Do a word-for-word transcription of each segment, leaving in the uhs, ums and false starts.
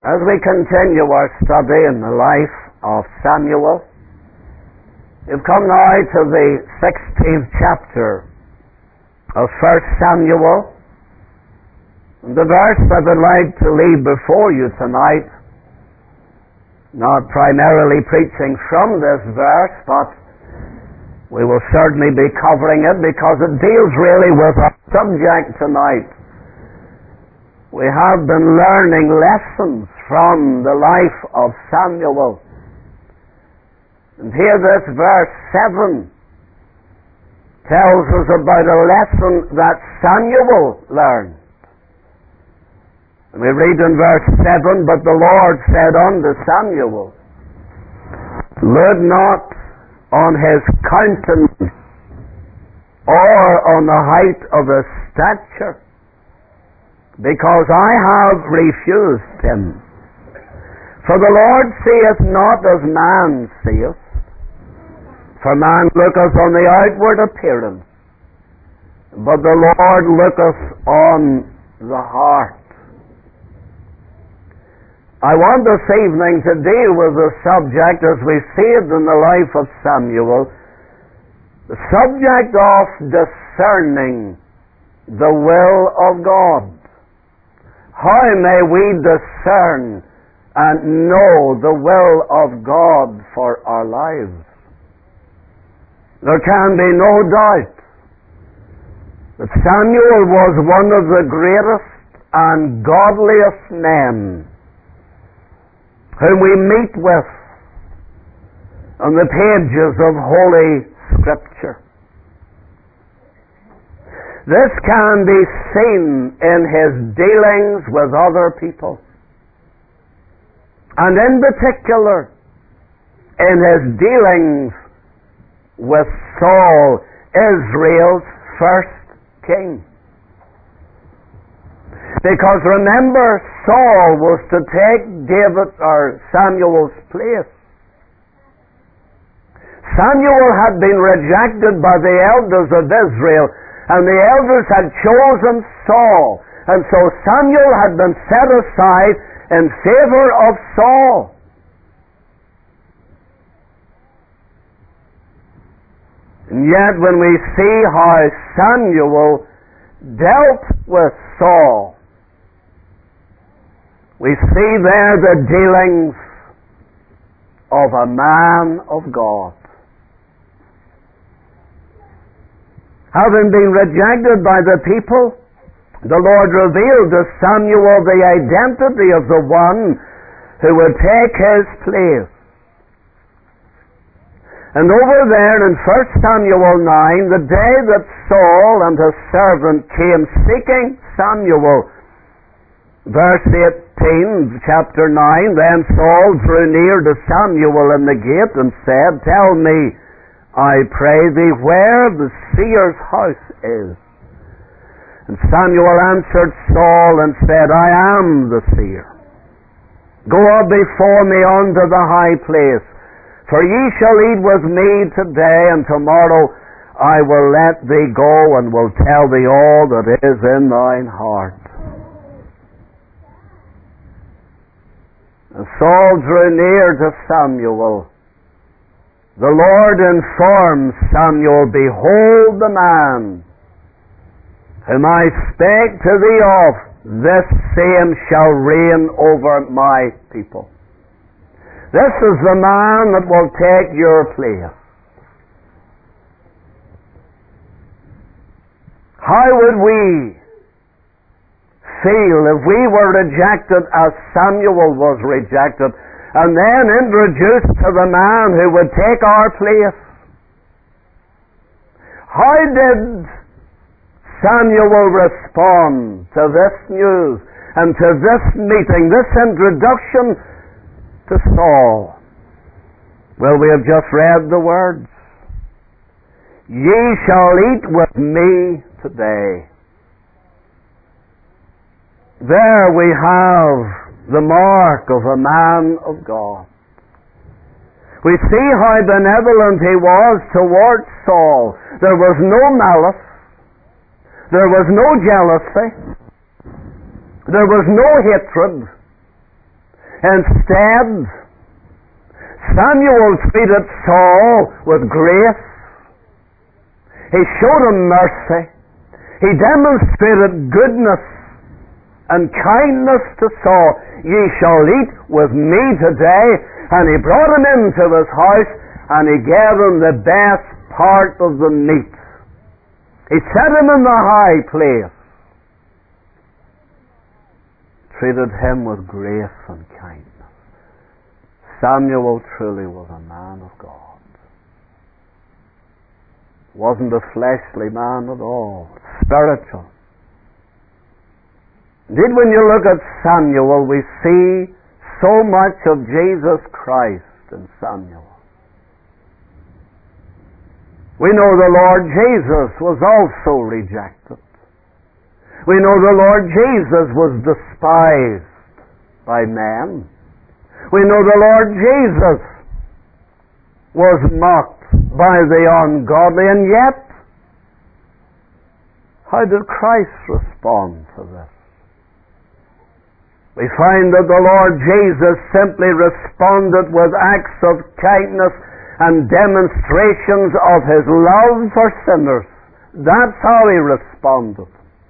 As we continue our study in the life of Samuel, we've come now to the sixteenth chapter of First Samuel. The verse I would like to leave before you tonight, not primarily preaching from this verse, but we will certainly be covering it because it deals really with our subject tonight. We have been learning lessons from the life of Samuel. And here this verse seven tells us about a lesson that Samuel learned. And we read in verse seven, "But the Lord said unto Samuel, Look not on his countenance or on the height of his stature, because I have refused him. For the Lord seeth not as man seeth, for man looketh on the outward appearance, but the Lord looketh on the heart." I want this evening to deal with the subject, as we see it in the life of Samuel, the subject of discerning the will of God. How may we discern and know the will of God for our lives? There can be no doubt that Samuel was one of the greatest and godliest men whom we meet with on the pages of Holy Scripture. This can be seen in his dealings with other people, and in particular in his dealings with Saul, Israel's first king. Because remember, Saul was to take David or Samuel's place. Samuel had been rejected by the elders of Israel, and the elders had chosen Saul, and so Samuel had been set aside in favor of Saul. And yet when we see how Samuel dealt with Saul, we see there the dealings of a man of God. Having been rejected by the people, the Lord revealed to Samuel the identity of the one who would take his place. And over there in First Samuel nine, the day that Saul and his servant came seeking Samuel, verse eighteen, chapter nine, "Then Saul drew near to Samuel in the gate and said, Tell me, I pray thee, where the seer's house is. And Samuel answered Saul and said, I am the seer. Go up before me unto the high place, for ye shall eat with me today, and tomorrow I will let thee go, and will tell thee all that is in thine heart. And Saul drew near to Samuel. The Lord informed Samuel, Behold the man whom I spake to thee of, this same shall reign over my people. This is the man that will take your place. How would we feel if we were rejected as Samuel was rejected, and then introduced to the man who would take our place? How did Samuel respond to this news and to this meeting, this introduction to Saul? Well, we have just read the words, Ye shall eat with me today. There we have the mark of a man of God. We see how benevolent he was towards Saul. There was no malice. There was no jealousy. There was no hatred. Instead, Samuel treated Saul with grace. He showed him mercy. He demonstrated goodness and kindness to Saul. Ye shall eat with me today. And he brought him into his house, and he gave him the best part of the meat. He set him in the high place. Treated him with grace and kindness. Samuel truly was a man of God. Wasn't a fleshly man at all. Spiritual. Indeed, when you look at Samuel, we see so much of Jesus Christ in Samuel. We know the Lord Jesus was also rejected. We know the Lord Jesus was despised by men. We know the Lord Jesus was mocked by the ungodly, and yet, how did Christ respond to this? We find that the Lord Jesus simply responded with acts of kindness and demonstrations of His love for sinners. That's how He responded.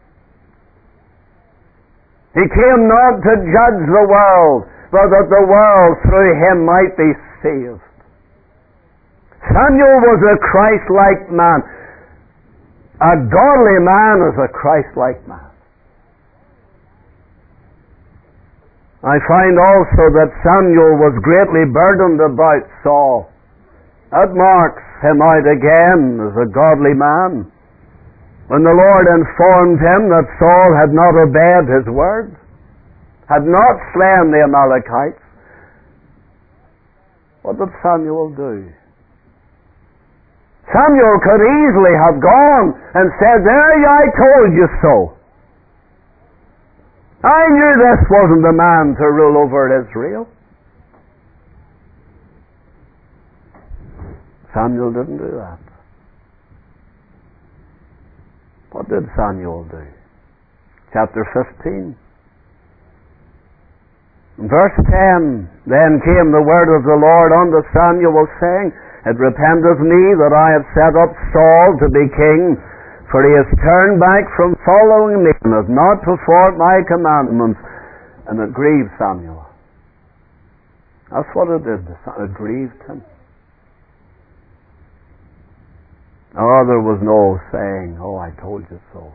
He came not to judge the world, but that the world through Him might be saved. Samuel was a Christ-like man. A godly man is a Christ-like man. I find also that Samuel was greatly burdened about Saul. That marks him out again as a godly man. When the Lord informed him that Saul had not obeyed his word, had not slain the Amalekites, what did Samuel do? Samuel could easily have gone and said, "There, I told you so. I knew this wasn't the man to rule over Israel." Samuel didn't do that. What did Samuel do? Chapter fifteen. In verse ten, "Then came the word of the Lord unto Samuel, saying, It repenteth me that I have set up Saul to be king, for he has turned back from following me, and has not performed my commandments." And it grieved Samuel. That's what it did. It grieved him. Oh, there was no saying, "Oh, I told you so."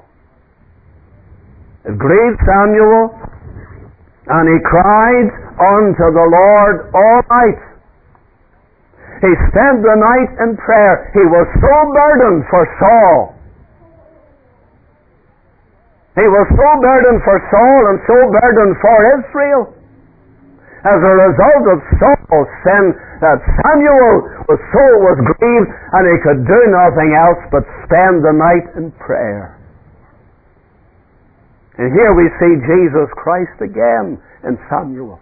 It grieved Samuel, and he cried unto the Lord all night. He spent the night in prayer. He was so burdened for Saul. He was so burdened for Saul and so burdened for Israel as a result of Saul's sin that Samuel was so was grieved, and he could do nothing else but spend the night in prayer. And here we see Jesus Christ again in Samuel.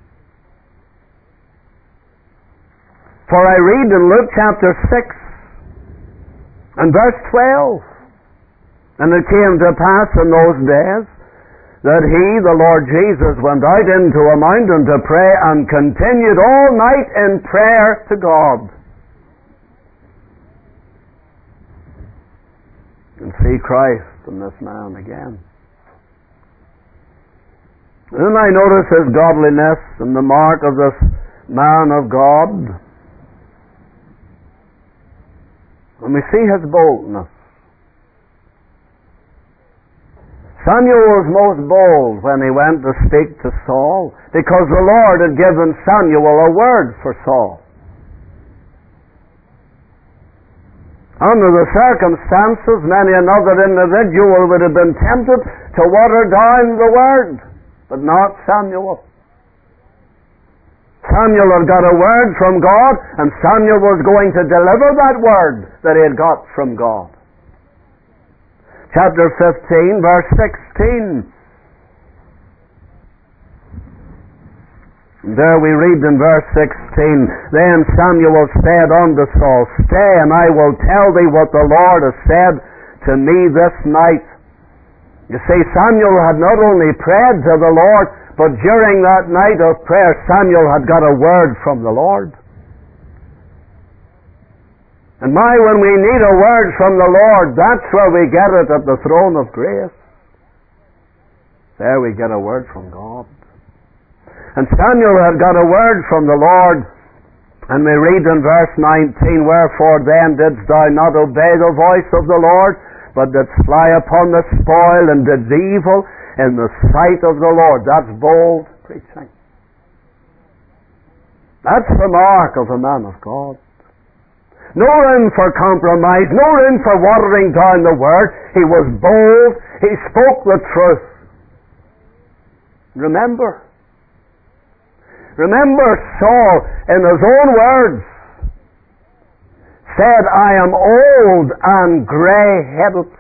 For I read in Luke chapter six and verse twelve, "And it came to pass in those days that he, the Lord Jesus, went out into a mountain to pray, and continued all night in prayer to God." You can see Christ in this man again. And then I notice his godliness and the mark of this man of God. And we see his boldness. Samuel was most bold when he went to speak to Saul, because the Lord had given Samuel a word for Saul. Under the circumstances, many another individual would have been tempted to water down the word, but not Samuel. Samuel had got a word from God, and Samuel was going to deliver that word that he had got from God. Chapter fifteen, verse sixteen. There we read in verse sixteen, "Then Samuel said unto Saul, Stay, and I will tell thee what the Lord has said to me this night." You see, Samuel had not only prayed to the Lord, But during that night of prayer, Samuel had got a word from the Lord. And my, when we need a word from the Lord, that's where we get it, at the throne of grace. There we get a word from God. And Samuel had got a word from the Lord. And we read in verse nineteen, Wherefore then didst thou not obey the voice of the Lord, but didst fly upon the spoil, and didst evil in the sight of the Lord. That's bold preaching. That's the mark of a man of God. No room for compromise, no room for watering down the word. He was bold, he spoke the truth. Remember, remember Saul, in his own words, said, I am old and grey-headed.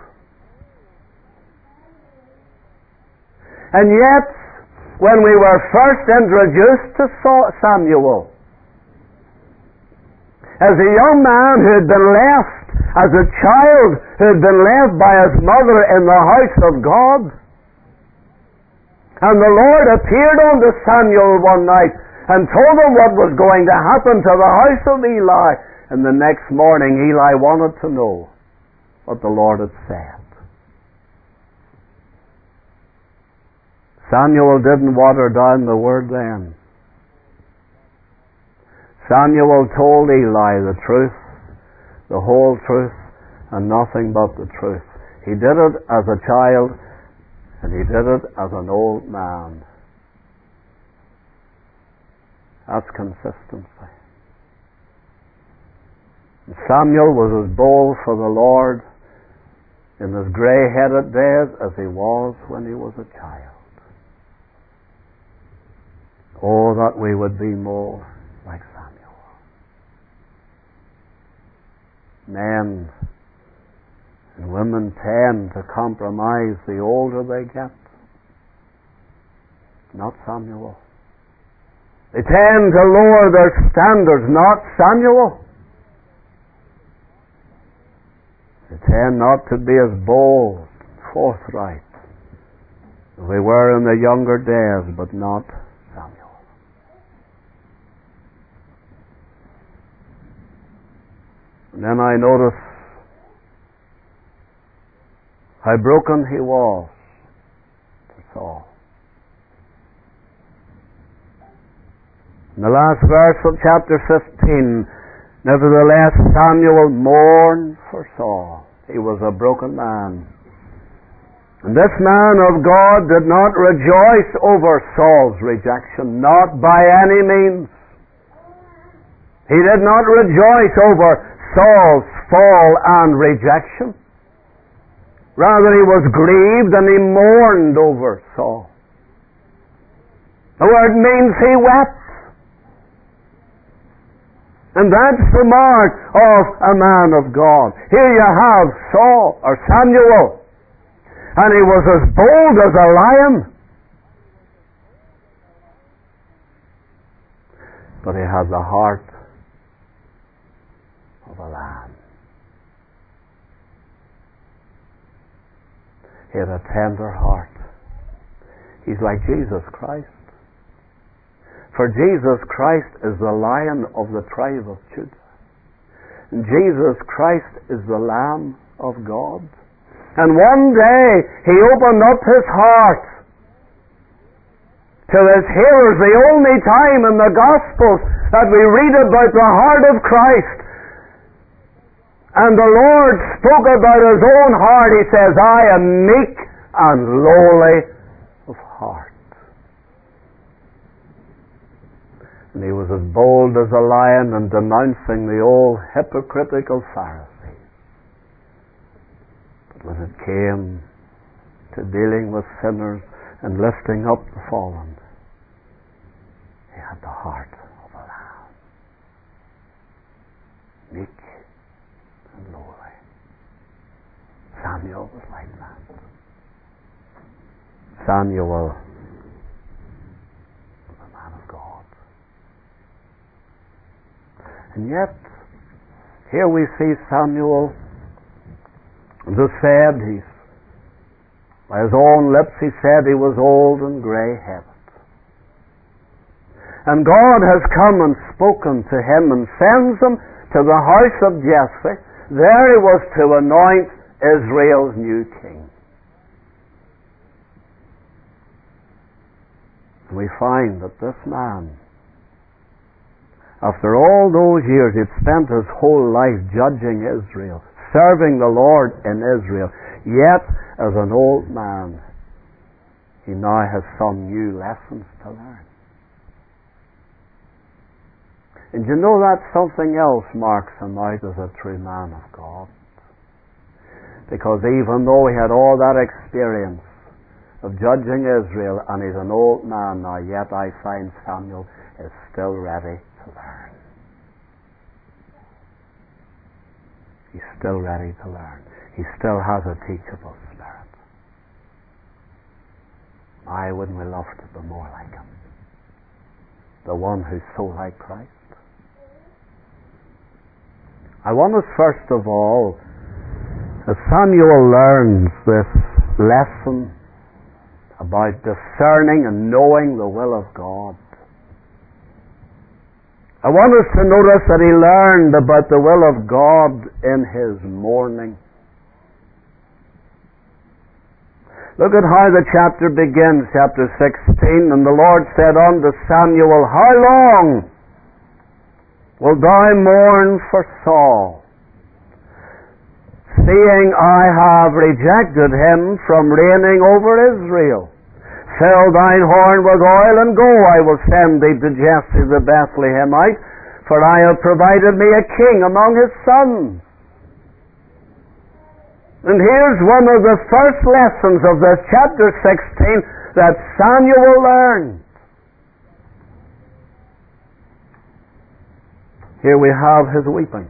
And yet, when we were first introduced to Samuel, as a young man who had been left, as a child who had been left by his mother in the house of God, and the Lord appeared unto Samuel one night and told him what was going to happen to the house of Eli. And the next morning Eli wanted to know what the Lord had said. Samuel didn't water down the word then. Samuel told Eli the truth, the whole truth, and nothing but the truth. He did it as a child, and he did it as an old man. That's consistency. And Samuel was as bold for the Lord in his grey-headed days as he was when he was a child. Oh, that we would be more like Samuel. Men and women tend to compromise the older they get. Not Samuel. They tend to lower their standards, not Samuel. They tend not to be as bold, forthright as they were in the younger days, but not Samuel. And then I notice how broken he was to Saul. In the last verse of chapter fifteen, nevertheless Samuel mourned for Saul. He was a broken man. And this man of God did not rejoice over Saul's rejection, not by any means. He did not rejoice over Saul's fall and rejection. Rather, he was grieved and he mourned over Saul. The word means he wept. And that's the mark of a man of God. Here you have Saul, or Samuel, and he was as bold as a lion. But he had the heart of a lamb. He had a tender heart. He's like Jesus Christ. For Jesus Christ is the Lion of the tribe of Judah. And Jesus Christ is the Lamb of God. And one day he opened up his heart to his hearers, the only time in the Gospels that we read about the heart of Christ. And the Lord spoke about his own heart. He says, I am meek and lowly of heart. And he was as bold as a lion in denouncing the old hypocritical Pharisees. But when it came to dealing with sinners and lifting up the fallen, he had the heart of a lamb. Meek and lowly. Samuel was like that. Samuel was a man of God. And yet, here we see Samuel, as I said, he's, by his own lips he said he was old and grey-headed. And God has come and spoken to him and sends him to the house of Jesse. There he was to anoint Israel's new king. We find that this man, after all those years, he'd spent his whole life judging Israel, serving the Lord in Israel, yet as an old man, he now has some new lessons to learn. And you know that something else marks him out as a true man of God. Because even though he had all that experience of judging Israel, and he's an old man now, yet I find Samuel is still ready to learn. He's still ready to learn. He still has a teachable spirit. Why wouldn't we love to be more like him? The one who's so like Christ. I want us first of all, as Samuel learns this lesson about discerning and knowing the will of God, I want us to notice that he learned about the will of God in his mourning. Look at how the chapter begins, chapter sixteen. And the Lord said unto Samuel, How long wilt thou mourn for Saul, seeing I have rejected him from reigning over Israel? Fill thine horn with oil, and go, I will send thee to Jesse the Bethlehemite, for I have provided me a king among his sons. And here's one of the first lessons of this chapter sixteen that Samuel learned. Here we have his weeping.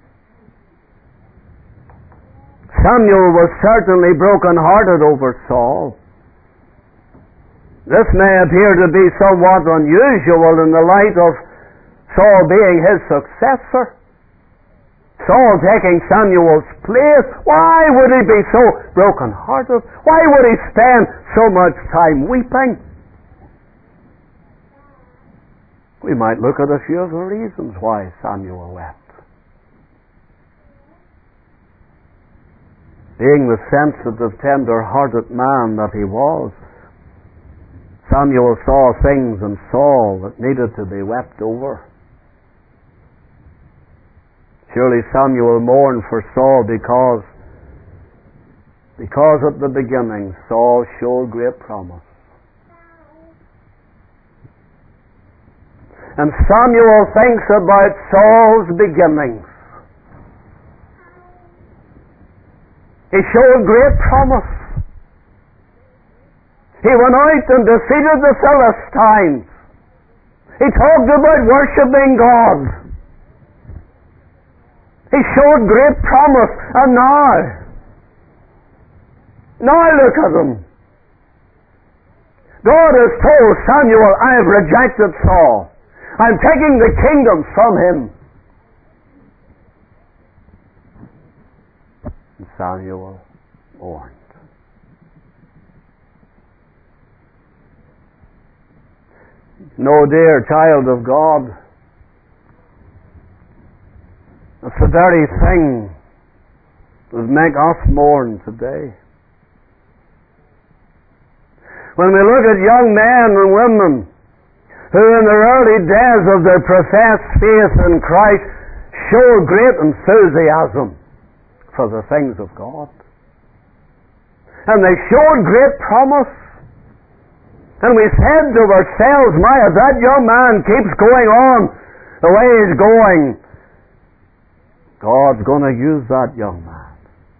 Samuel was certainly broken-hearted over Saul. This may appear to be somewhat unusual in the light of Saul being his successor. Saul taking Samuel's place. Why would he be so broken-hearted? Why would he spend so much time weeping? We might look at a few of the reasons why Samuel wept. Being the sensitive, tender-hearted man that he was, Samuel saw things in Saul that needed to be wept over. Surely Samuel mourned for Saul because, because at the beginning Saul showed great promise. And Samuel thinks about Saul's beginnings. He showed great promise. He went out and defeated the Philistines. He talked about worshiping God. He showed great promise. And now, now look at him. God has told Samuel, I have rejected Saul. I'm taking the kingdom from him. And Samuel mourned. No, dear child of God, it's the very thing that make us mourn today. When we look at young men and women who in the early days of their professed faith in Christ showed great enthusiasm for the things of God, and they showed great promise, and we said to ourselves, my, if that young man keeps going on the way he's going, God's going to use that young man.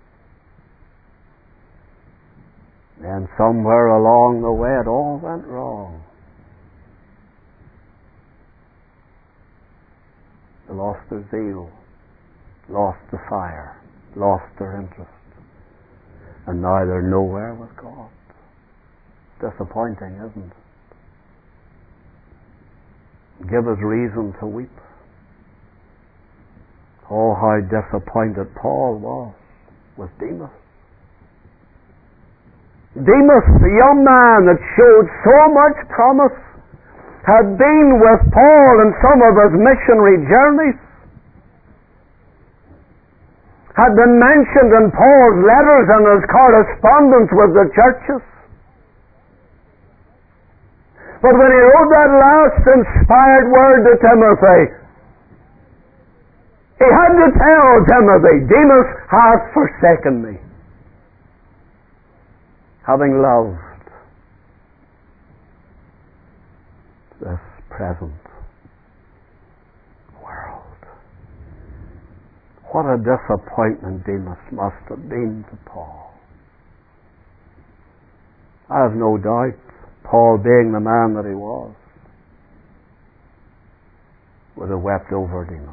And somewhere along the way it all went wrong. They lost their zeal, lost the fire, lost their interest, and now they're nowhere with God. Disappointing, isn't it? Give us reason to weep. Oh, how disappointed Paul was with Demas. Demas, the young man that showed so much promise, had been with Paul in some of his missionary journeys, had been mentioned in Paul's letters and his correspondence with the churches. But when he wrote that last inspired word to Timothy, he had to tell Timothy, Demas hath forsaken me, having loved this present world. What a disappointment Demas must have been to Paul. I have no doubt Paul, being the man that he was, would have wept over Demas.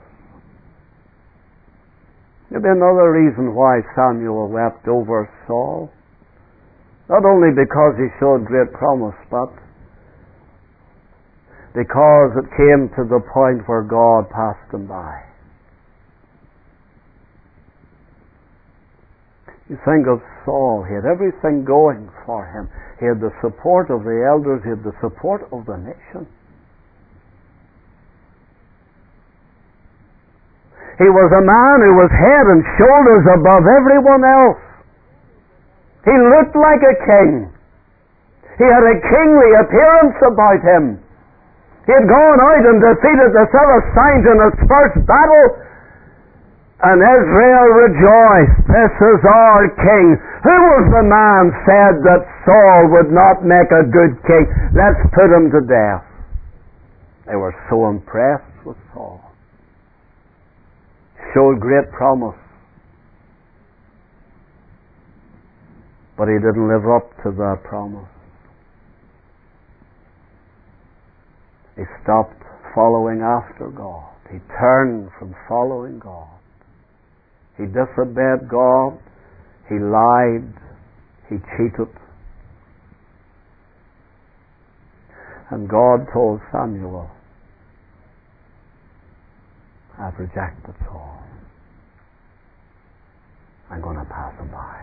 Maybe another reason why Samuel wept over Saul, not only because he showed great promise, but because it came to the point where God passed him by. You think of Saul, he had everything going for him. He had the support of the elders, he had the support of the nation. He was a man who was head and shoulders above everyone else. He looked like a king. He had a kingly appearance about him. He had gone out and defeated the Philistines in his first battle, and Israel rejoiced. This is our king. Who was the man said that Saul would not make a good king? Let's put him to death. They were so impressed with Saul. Showed great promise. But he didn't live up to that promise. He stopped following after God. He turned from following God. He disobeyed God. He lied. He cheated. And God told Samuel, I've rejected Saul. I'm going to pass him by.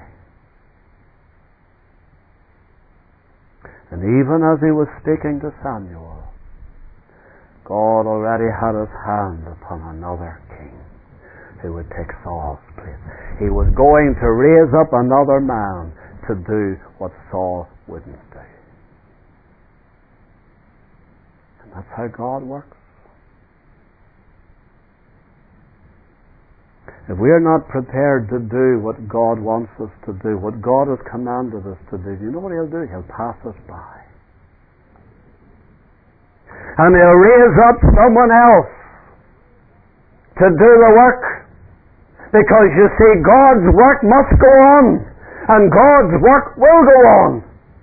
And even as he was speaking to Samuel, God already had his hand upon another king who would take Saul's place. He was going to raise up another man to do what Saul wouldn't do. And that's how God works. If we are not prepared to do what God wants us to do, what God has commanded us to do, you know what He'll do? He'll pass us by. And He'll raise up someone else to do the work. Because you see, God's work must go on, and God's work will go on.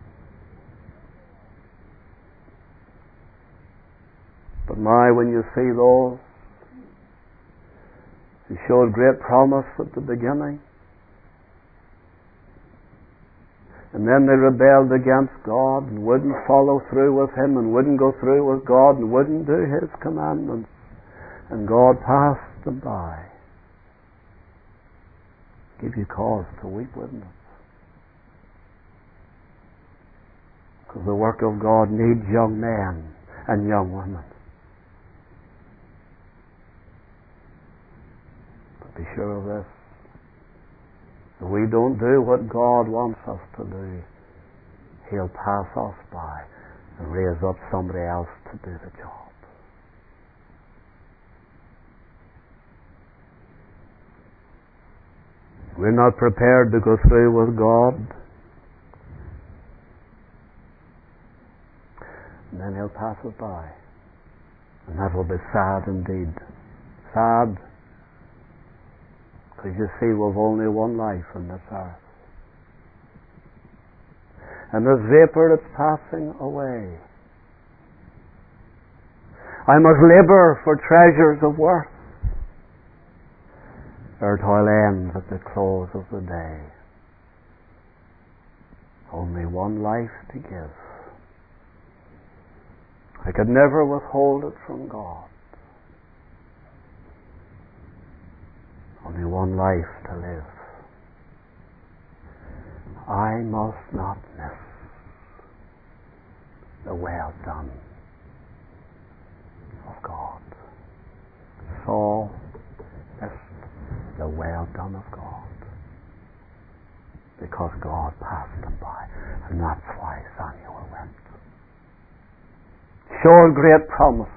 But my, when you see those who showed great promise at the beginning, and then they rebelled against God and wouldn't follow through with Him and wouldn't go through with God and wouldn't do His commandments, and God passed them by. Give you cause to weep, wouldn't it? Because the work of God needs young men and young women. But be sure of this. If we don't do what God wants us to do, He'll pass us by and raise up somebody else to do the job. We're not prepared to go through with God, and then He'll pass us by. And that will be sad indeed. Sad, because you see, we've only one life on this earth. And this vapor, it's passing away. I must labour for treasures of worth, our toil ends at the close of the day. Only one life to give. I could never withhold it from God. Only one life to live. I must not miss the well done because God passed them by. And that's why Samuel wept. Showed great promise.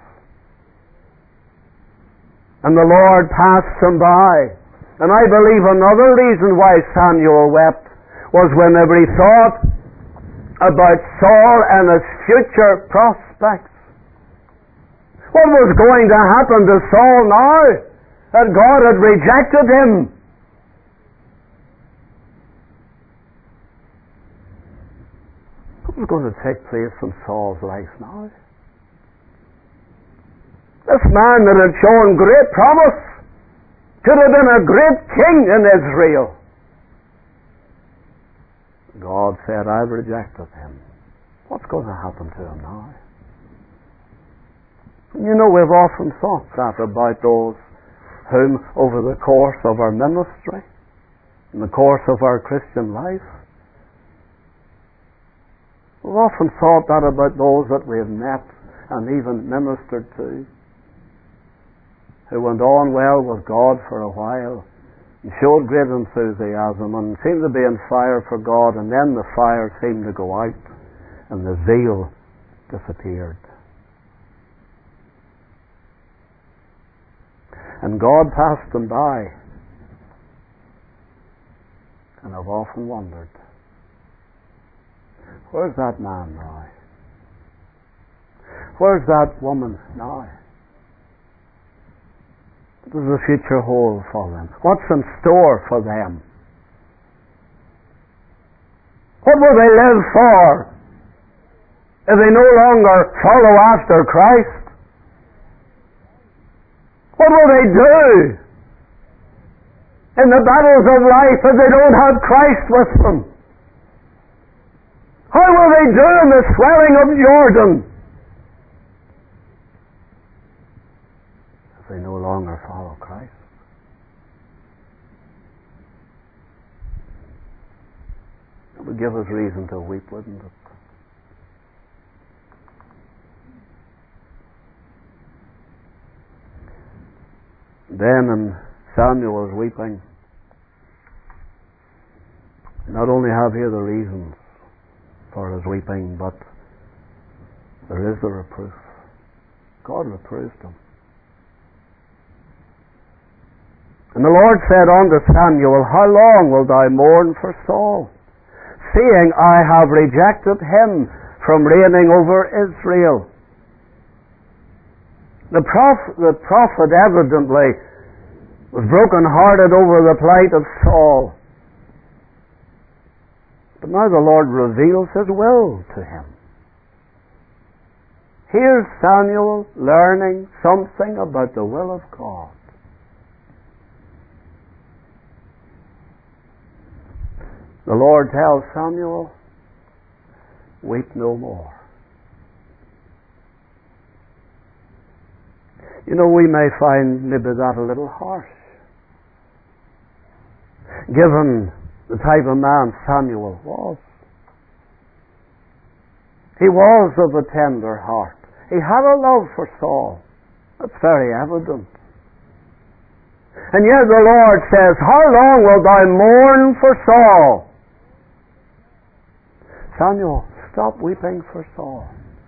And the Lord passed them by. And I believe another reason why Samuel wept was whenever he thought about Saul and his future prospects. What was going to happen to Saul now that God had rejected him? What was going to take place in Saul's life now? This man that had shown great promise could have been a great king in Israel. God said, I've rejected him. What's going to happen to him now? You know, we've often thought that about those whom, over the course of our ministry, in the course of our Christian life, we've often thought that about those that we have met and even ministered to, who went on well with God for a while, and showed great enthusiasm and seemed to be on fire for God, and then the fire seemed to go out and the zeal disappeared. And God passed them by. And I've often wondered, where's that man now? Where's that woman now? What does the future hold for them? What's in store for them? What will they live for if they no longer follow after Christ? What will they do in the battles of life if they don't have Christ with them? How will they do in the swelling of Jordan if they no longer follow Christ? It would give us reason to weep, wouldn't it? Then, and Samuel was weeping, not only have here the reasons for his weeping, but there is the reproof. God reproved him. And the Lord said unto Samuel, How long wilt thou mourn for Saul, seeing I have rejected him from reigning over Israel? The prophet, the prophet evidently was broken-hearted over the plight of Saul. But now the Lord reveals his will to him. Here's Samuel learning something about the will of God. The Lord tells Samuel, weep no more. You know, we may find maybe that a little harsh, given the type of man Samuel was. He was of a tender heart. He had a love for Saul. That's very evident. And yet the Lord says, How long wilt thou mourn for Saul? Samuel, stop weeping for Saul.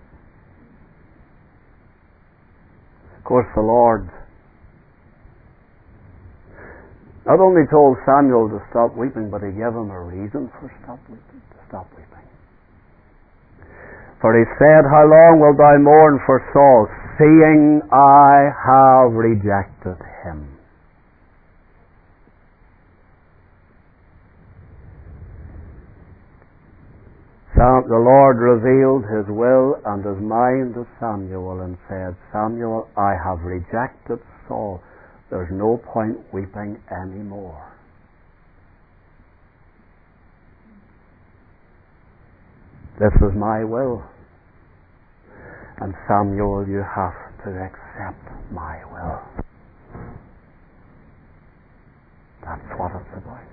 Of course, the Lord not only told Samuel to stop weeping, but he gave him a reason for stop weeping, to stop weeping. For he said, How long wilt thou mourn for Saul, seeing I have rejected him? The Lord revealed his will and his mind to Samuel and said, Samuel, I have rejected Saul. There's no point weeping anymore. This is my will. And Samuel, you have to accept my will. That's what it's about.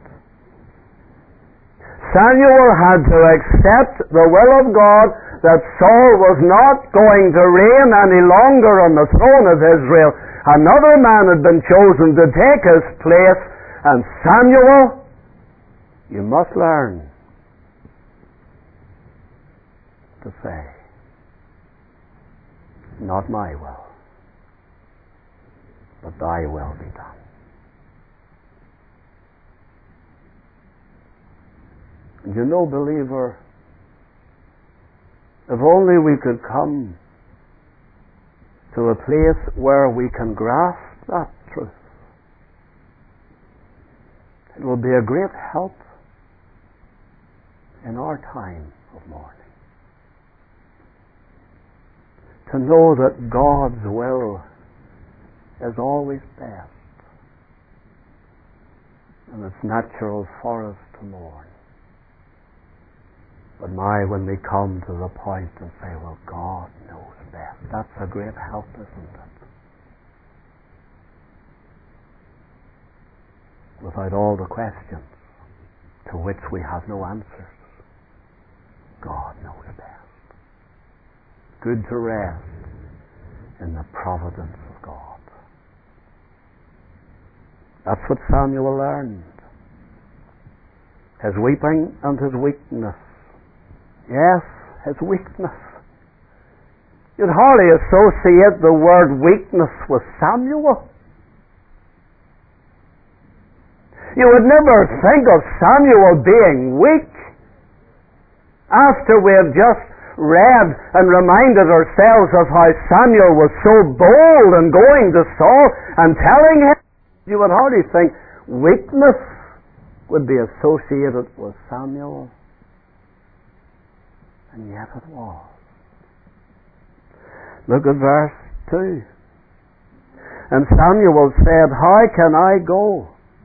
Samuel had to accept the will of God that Saul was not going to reign any longer on the throne of Israel. Another man had been chosen to take his place, and Samuel You must learn to say, not my will, but thy will be done. And you know, believer, if only we could come to a place where we can grasp that truth, it will be a great help in our time of mourning. To know that God's will is always best, and it's natural for us to mourn. But my, when we come to the point and say, well, God knows best, that's a great help, isn't it? Without all the questions to which we have no answers, God knows best. Good to rest in the providence of God. That's what Samuel learned. His weeping and his weakness. Yes, his weakness. You'd hardly associate the word weakness with Samuel. You would never think of Samuel being weak. After we have just read and reminded ourselves of how Samuel was so bold in going to Saul and telling him, you would hardly think weakness would be associated with Samuel. And yet it was. Look at verse two. And Samuel said, how can I go?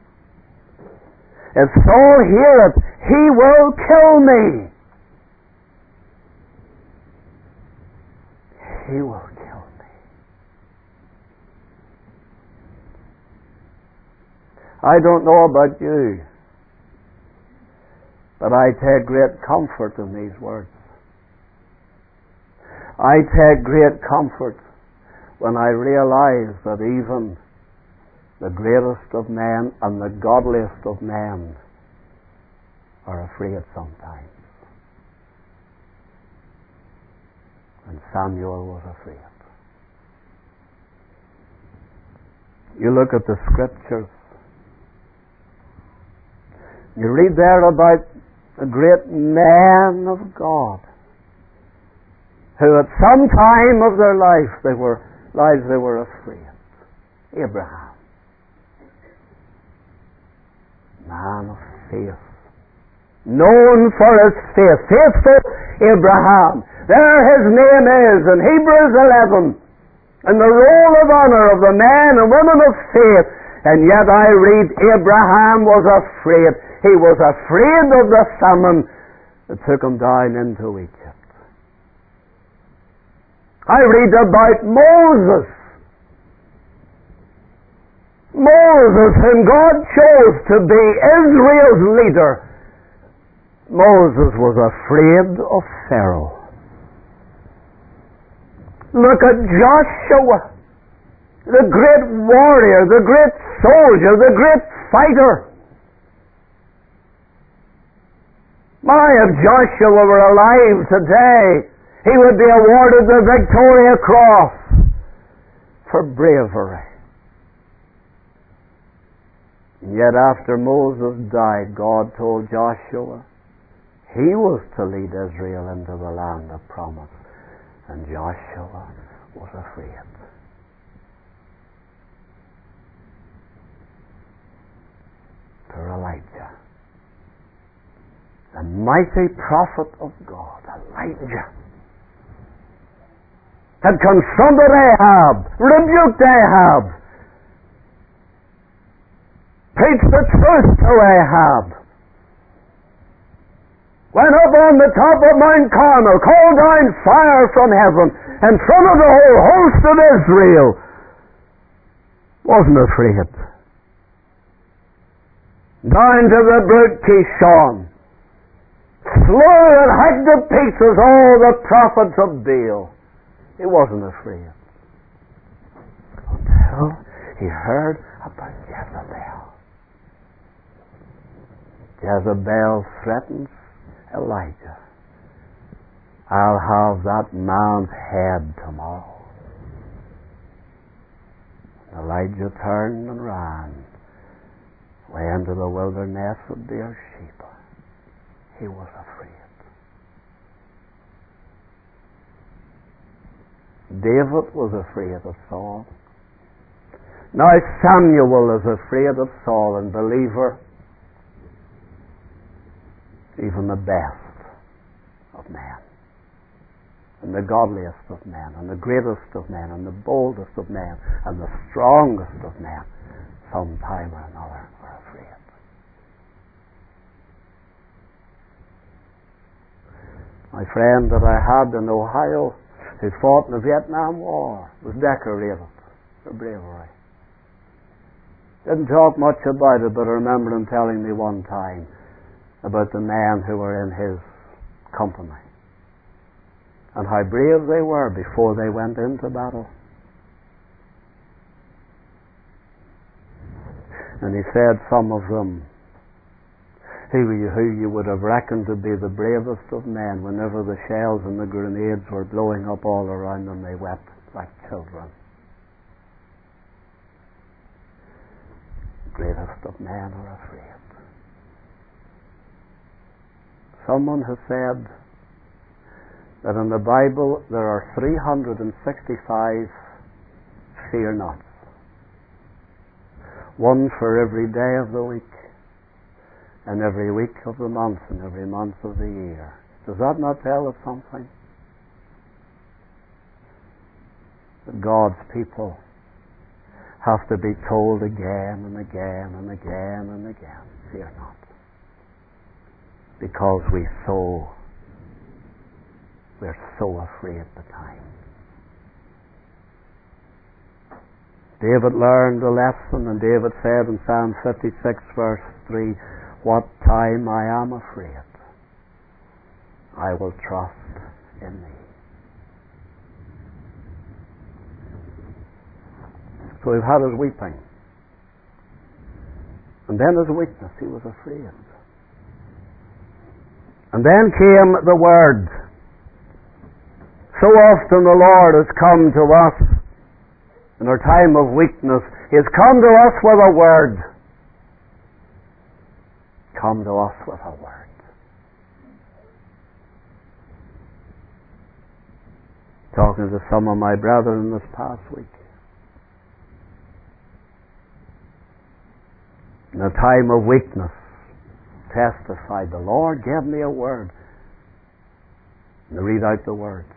If Saul heareth, he will kill me. He will kill me. I don't know about you, but I take great comfort in these words. I take great comfort when I realize that even the greatest of men and the godliest of men are afraid sometimes. And Samuel was afraid. You look at the scriptures, you read there about the great men of God who at some time of their life they were lives they were afraid. Abraham, man of faith, known for his faith, faithful Abraham. There his name is in Hebrews eleven, in the roll of honor of the men and women of faith. And yet I read Abraham was afraid. He was afraid of the famine that took him down into Egypt. I read about Moses. Moses, whom God chose to be Israel's leader. Moses was afraid of Pharaoh. Look at Joshua, the great warrior, the great soldier, the great fighter. My, if Joshua were alive today, he would be awarded the Victoria Cross for bravery. And yet after Moses died, God told Joshua he was to lead Israel into the land of promise. And Joshua was afraid. For Elijah, the mighty prophet of God, Elijah, had confronted Ahab, rebuked Ahab, preached the truth to Ahab, went up on the top of Mount Carmel, called down fire from heaven in front of the whole host of Israel, wasn't afraid. Down to the brook Kishon, slew and hacked to pieces all the prophets of Baal. He wasn't afraid until he heard about Jezebel. Jezebel threatens Elijah. I'll have that man's head tomorrow. Elijah turned and ran, way into the wilderness of Beersheba. He was afraid. David was afraid of Saul. Now Samuel is afraid of Saul, and believer, even the best of men, and the godliest of men, and the greatest of men, and the boldest of men, and the strongest of men, sometime or another are afraid. My friend that I had in Ohio, who fought in the Vietnam War, was decorated for bravery. Didn't talk much about it, but I remember him telling me one time about the men who were in his company and how brave they were before they went into battle. And he said some of them, who you, who you would have reckoned to be the bravest of men, whenever the shells and the grenades were blowing up all around them, they wept like children. The greatest of men are afraid. Someone has said that in the Bible there are three hundred sixty-five fear nots. One for every day of the week, and every week of the month, and every month of the year. Does that not tell us something? That God's people have to be told again and again and again and again, fear not. Because we so, we're so afraid at the time. David learned a lesson, and David said in Psalm fifty-six verse three, what time I am afraid, I will trust in thee. So we've had his weeping. And then his weakness, he was afraid. And then came the word. So often the Lord has come to us in our time of weakness. He has come to us with a word. Come to us with a word. Talking to some of my brethren this past week. In a time of weakness, testified, the Lord gave me a word. And to read out the word.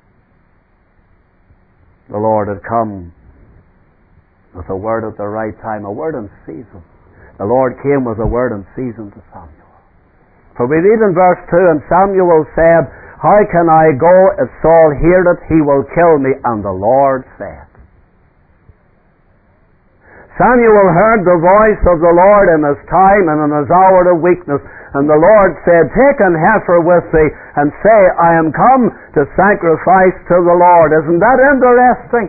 The Lord had come with a word at the right time, a word in season. The Lord came with a word in season to Samuel. For we read in verse two, and Samuel said, how can I go? If Saul hear it, he will kill me. And the Lord said. Samuel heard the voice of the Lord in his time and in his hour of weakness. And the Lord said, take an heifer with thee and say, I am come to sacrifice to the Lord. Isn't that interesting?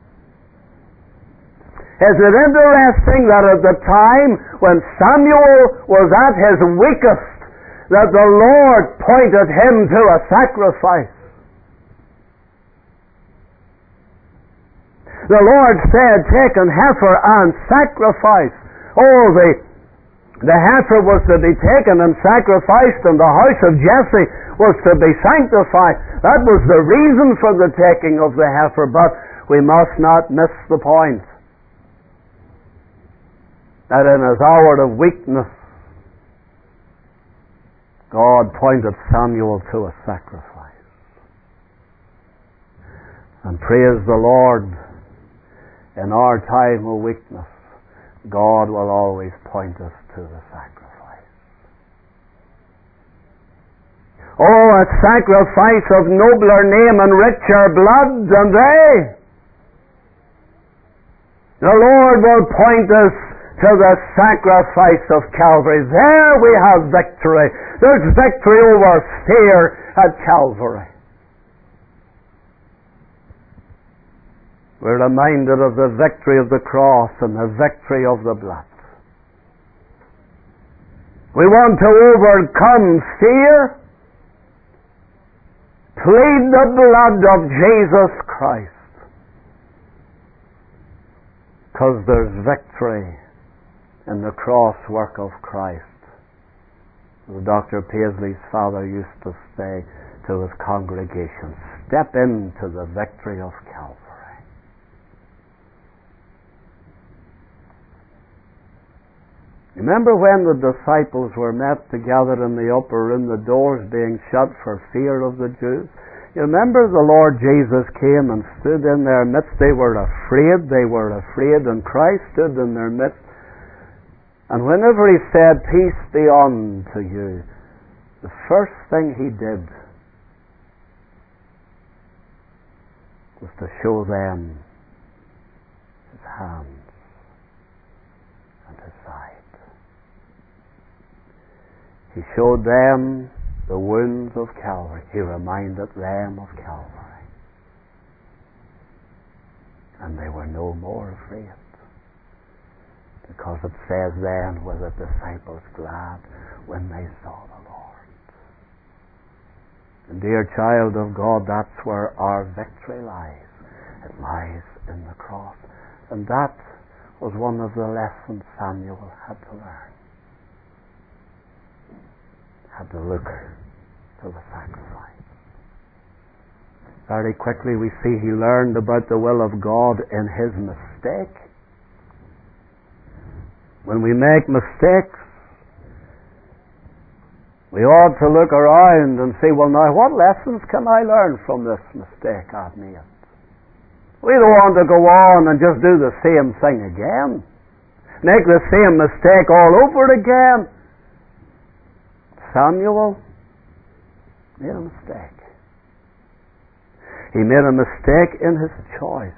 Is it interesting that at the time when Samuel was at his weakest, that the Lord pointed him to a sacrifice? The Lord said, take an heifer and sacrifice. Oh, the, the heifer was to be taken and sacrificed, and the house of Jesse was to be sanctified. That was the reason for the taking of the heifer, but we must not miss the point. That in his hour of weakness, God pointed Samuel to a sacrifice. And praise the Lord, in our time of weakness, God will always point us to the sacrifice. Oh, a sacrifice of nobler name and richer blood than they. The Lord will point us to the sacrifice of Calvary. There we have victory. There's victory over fear at Calvary. We're reminded of the victory of the cross and the victory of the blood. We want to overcome fear. Plead the blood of Jesus Christ. Because there's victory in the cross work of Christ. As Doctor Paisley's father used to say to his congregation, step into the victory of Calvary. Remember when the disciples were met together in the upper room, the doors being shut for fear of the Jews? You remember the Lord Jesus came and stood in their midst. They were afraid, they were afraid, and Christ stood in their midst. And whenever he said, peace be unto you, the first thing he did was to show them his hands and his side. He showed them the wounds of Calvary. He reminded them of Calvary. And they were no more afraid. Because it says then, were the disciples glad when they saw the Lord. And dear child of God, that's where our victory lies. It lies in the cross. And that was one of the lessons Samuel had to learn. Had to look to the sacrifice. Very quickly we see he learned about the will of God in his mistake. When we make mistakes, we ought to look around and say, well, now what lessons can I learn from this mistake I've made? We don't want to go on and just do the same thing again. Make the same mistake all over again. Samuel made a mistake. He made a mistake in his choice.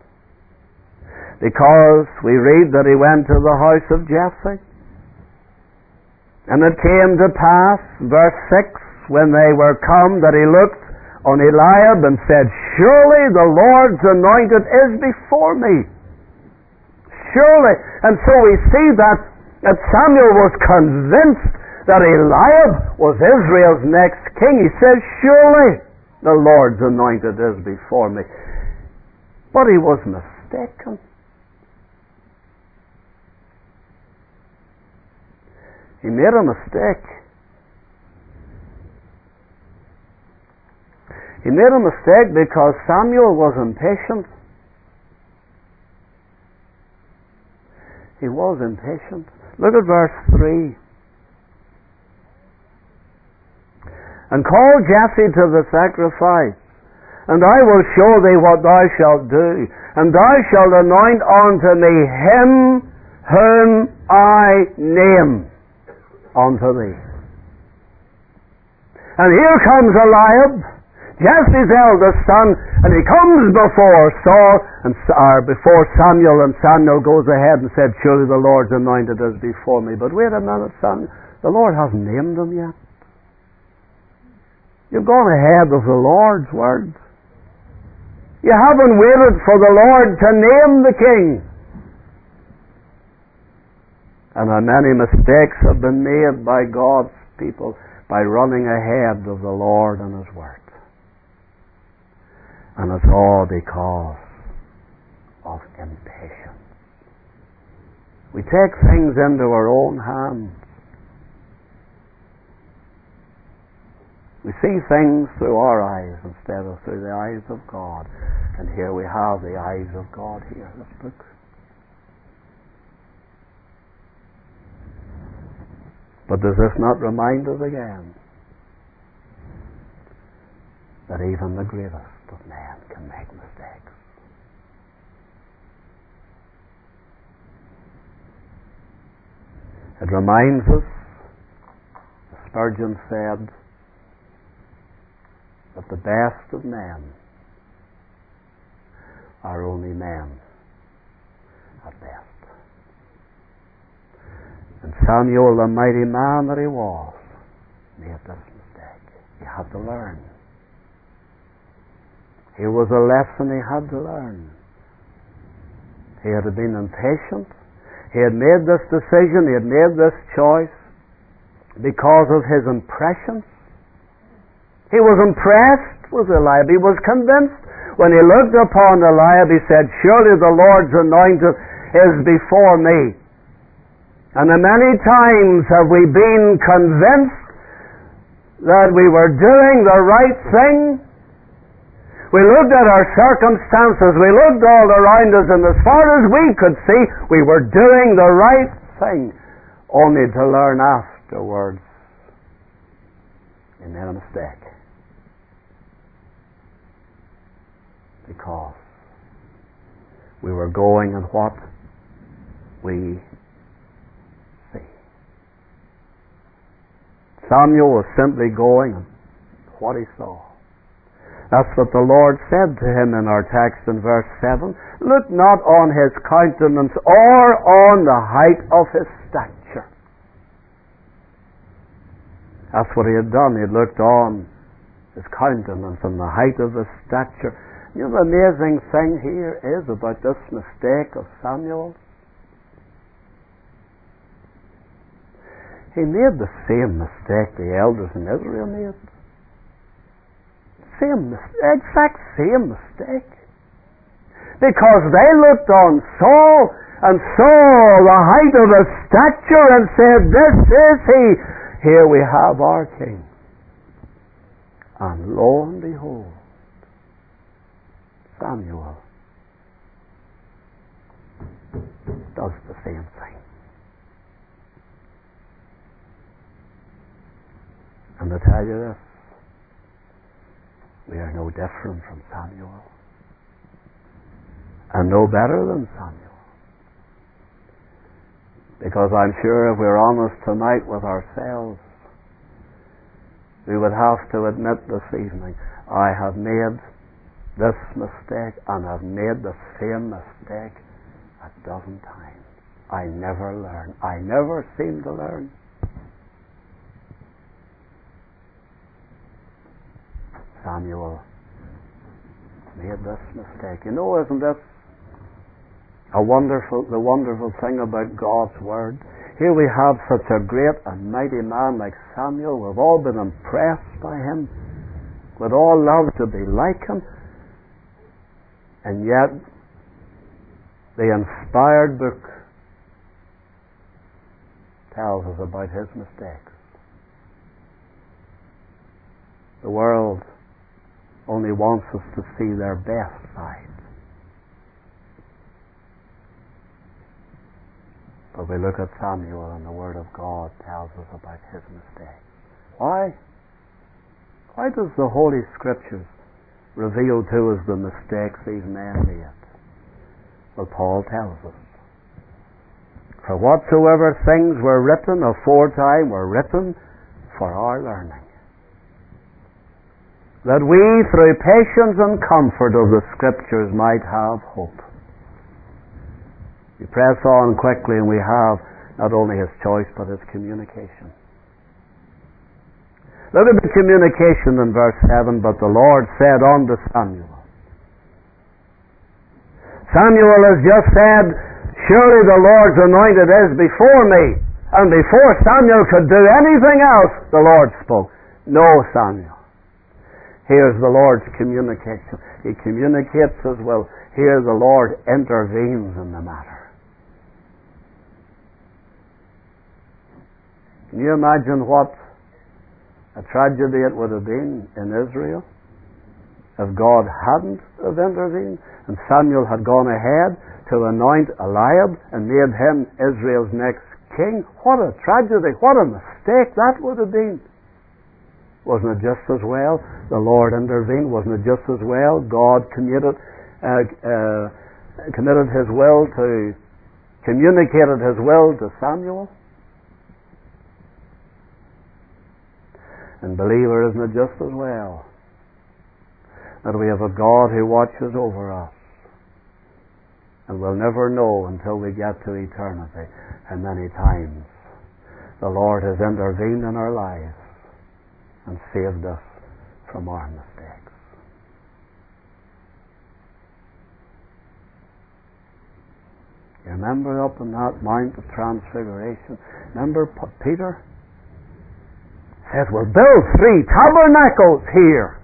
Because we read that he went to the house of Jesse. And it came to pass, verse six, when they were come, that he looked on Eliab and said, surely the Lord's anointed is before me. Surely. And so we see that, that Samuel was convinced that Eliab was Israel's next king. He says, surely the Lord's anointed is before me. But he was mistaken. He made a mistake. He made a mistake because Samuel was impatient. He was impatient. Look at verse three. And call Jesse to the sacrifice, and I will show thee what thou shalt do, and thou shalt anoint unto me him whom I name unto thee. And here comes Eliab, Jesse's eldest son, and he comes before Saul, and or before Samuel, and Samuel goes ahead and said, surely the Lord's anointed is before me. But wait a minute, son, the Lord hasn't named him yet. You've gone ahead of the Lord's words. You haven't waited for the Lord to name the king. And how many mistakes have been made by God's people by running ahead of the Lord and His Word. And it's all because of impatience. We take things into our own hands. We see things through our eyes instead of through the eyes of God. And here we have the eyes of God here, this book. But does this not remind us again that even the greatest of men can make mistakes? It reminds us, as Spurgeon said, that the best of men are only men at best. And Samuel, the mighty man that he was, made this mistake. He had to learn. Here was a lesson he had to learn. He had been impatient. He had made this decision. He had made this choice. because of his impressions. He was impressed with Eliab. He was convinced. When he looked upon Eliab, he said, surely the Lord's anointed is before me. And many times have we been convinced that we were doing the right thing. We looked at our circumstances, we looked all around us, and as far as we could see, we were doing the right thing, only to learn afterwards we made a mistake. Because we were going in what we see. Samuel was simply going in what he saw. That's what the Lord said to him in our text in verse seven. Look not on his countenance or on the height of his stature. That's what he had done. He had looked on his countenance and the height of his stature. You know, the amazing thing here is about this mistake of Samuel. He made the same mistake the elders in Israel made. Same, exact same mistake. Because they looked on Saul and saw the height of his stature and said, this is he. Here we have our king. And lo and behold, Samuel does the same thing. And to tell you this, we are no different from Samuel, and no better than Samuel. Because I'm sure if we're honest tonight with ourselves, we would have to admit this evening, I have made this mistake, and I've made the same mistake a dozen times. I never learn. I never seem to learn. Samuel made this mistake. You know, isn't this a wonderful, the wonderful thing about God's Word? Here we have such a great and mighty man like Samuel. We've all been impressed by him. We'd all love to be like him. And yet, the inspired book tells us about his mistakes. The world only wants us to see their best side. But we look at Samuel and the Word of God tells us about his mistakes. Why? Why does the Holy Scriptures reveal to us the mistakes these men made? Well, Paul tells us, for whatsoever things were written aforetime were written for our learning, that we through patience and comfort of the Scriptures might have hope. We press on quickly and we have not only his choice but his communication. Look at the communication in verse seven. But the Lord said unto Samuel. Samuel has just said, surely the Lord's anointed is before me. And before Samuel could do anything else, the Lord spoke. No, Samuel. Here's the Lord's communication. He communicates his will. Here the Lord intervenes in the matter. Can you imagine what a tragedy it would have been in Israel if God hadn't have intervened and Samuel had gone ahead to anoint Eliab and made him Israel's next king? What a tragedy, what a mistake that would have been. Wasn't it just as well the Lord intervened? Wasn't it just as well God committed, uh, uh, committed his will to, communicated his will to Samuel? And believer, isn't it just as well that we have a God who watches over us, and we'll never know until we get to eternity how many times the Lord has intervened in our lives and saved us from our mistakes. You remember up on that Mount of Transfiguration? Remember Peter? says, we'll build three tabernacles here.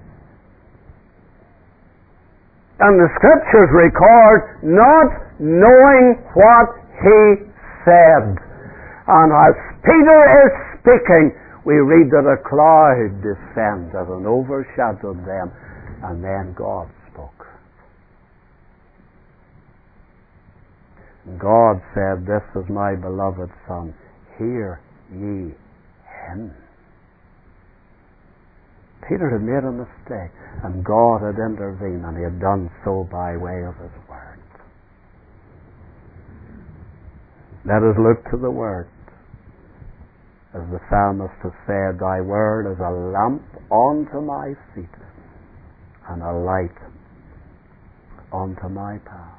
And the Scriptures record not knowing what he said. And as Peter is speaking, we read that a cloud descended and overshadowed them, and then God spoke. God said, this is my beloved Son, hear ye him. Peter had made a mistake, and God had intervened, and he had done so by way of his word. Let us look to the word. As the psalmist has said, thy word is a lamp unto my feet and a light unto my path.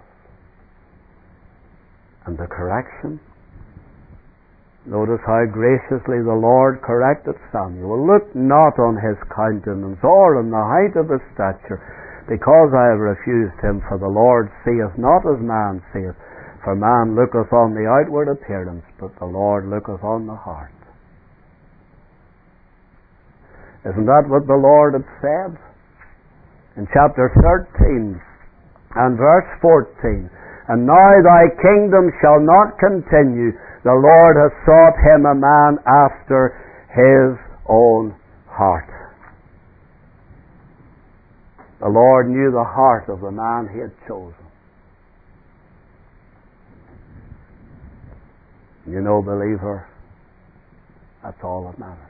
And the correction, notice how graciously the Lord corrected Samuel. Look not on his countenance or on the height of his stature, because I have refused him, for the Lord seeth not as man seeth. For man looketh on the outward appearance, but the Lord looketh on the heart. Isn't that what the Lord had said? In chapter thirteen and verse fourteen, and now thy kingdom shall not continue. The Lord has sought him a man after his own heart. The Lord knew the heart of the man he had chosen. You know, believer, that's all that matters.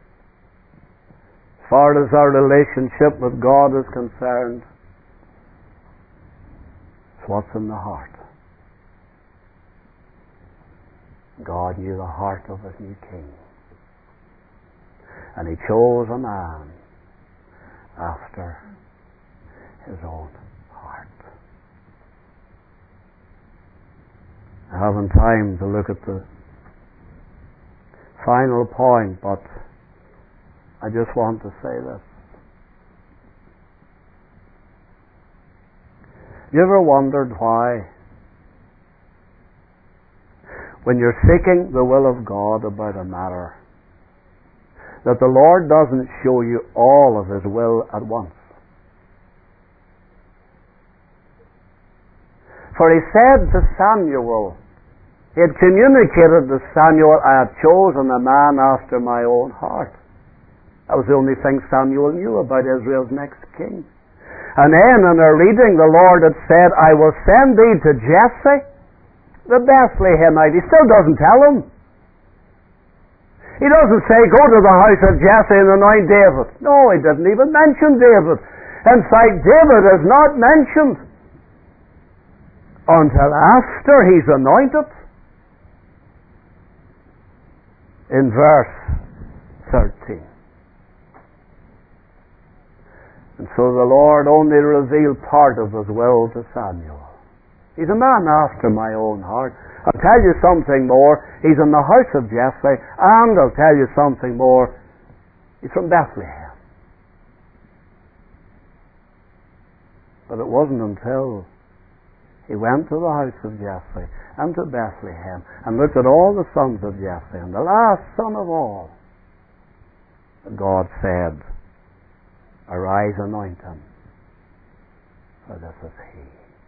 As far as our relationship with God is concerned, it's what's in the heart. God knew the heart of his new king. And he chose a man after his own heart. I haven't time to look at the final point, but I just want to say this. You ever wondered why, when you're seeking the will of God about a matter, that the Lord doesn't show you all of his will at once? For he said to Samuel, he had communicated to Samuel, I have chosen a man after my own heart. That was the only thing Samuel knew about Israel's next king. And then in our reading, the Lord had said, I will send thee to Jesse, the Bethlehemite. He still doesn't tell him. He doesn't say, go to the house of Jesse and anoint David. No, he didn't even mention David. In fact, David is not mentioned until after he's anointed. In verse thirteen. And so the Lord only revealed part of his will to Samuel. He's a man after my own heart. I'll tell you something more. He's in the house of Jesse, and I'll tell you something more. He's from Bethlehem. But it wasn't until he went to the house of Jesse and to Bethlehem and looked at all the sons of Jesse, and the last son of all, God said, arise, anoint him, for this is he.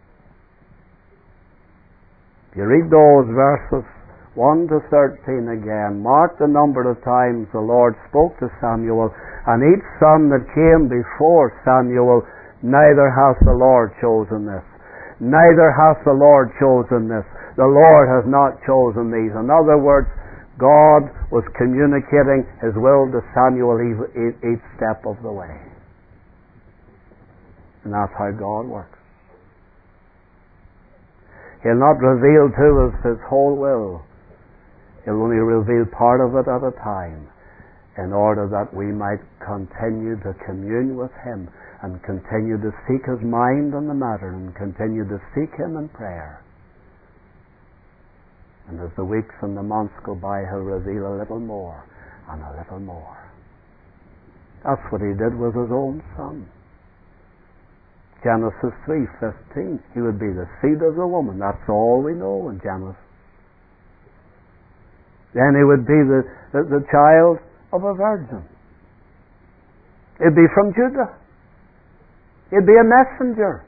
If you read those verses one to thirteen again, mark the number of times the Lord spoke to Samuel, and each son that came before Samuel, neither hath the Lord chosen this. Neither hath the Lord chosen this. The Lord has not chosen these. In other words, God was communicating his will to Samuel each step of the way. And that's how God works. He'll not reveal to us his whole will. He'll only reveal part of it at a time, in order that we might continue to commune with him and continue to seek his mind on the matter and continue to seek him in prayer. And as the weeks and the months go by, he'll reveal a little more and a little more. That's what he did with his own son. Genesis three fifteen, he would be the seed of the woman. That's all we know in Genesis. Then he would be the, the, the child of a virgin. It'd be from Judah. It'd be a messenger.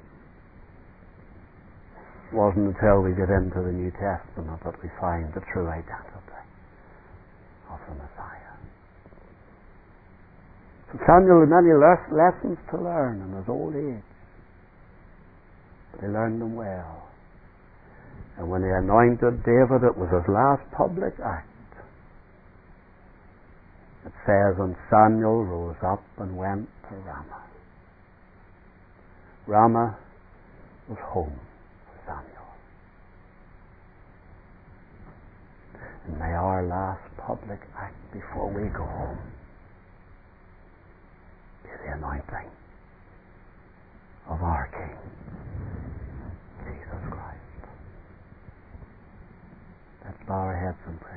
It wasn't until we get into the New Testament that we find the true identity of the Messiah. So Samuel had many les- lessons to learn in his old age. But he learned them well. And when he anointed David, it was his last public act. It says, and Samuel rose up and went to Ramah. Ramah was home for Samuel. And may our last public act before we go home be the anointing of our King, Jesus Christ. Let's bow our heads and pray.